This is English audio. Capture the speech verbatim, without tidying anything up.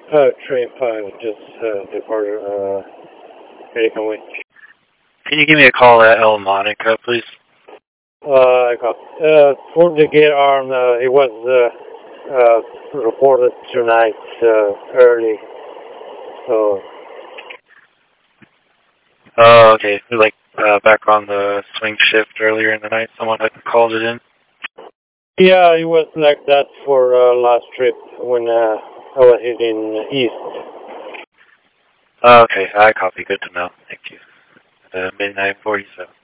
Uh, train five just uh, departed uh, American Way. Can you give me a call at El Monica, please? Uh, I got, uh, for the gate arm, uh, it was uh, uh, reported tonight uh, early, so... Oh, okay. Like, uh, back on the swing shift earlier in the night, someone had called it in? Yeah, it was like that for uh, last trip when uh, I was heading east. Oh, okay, I copy. Good to know. Thank you. Uh, midnight forty-seven.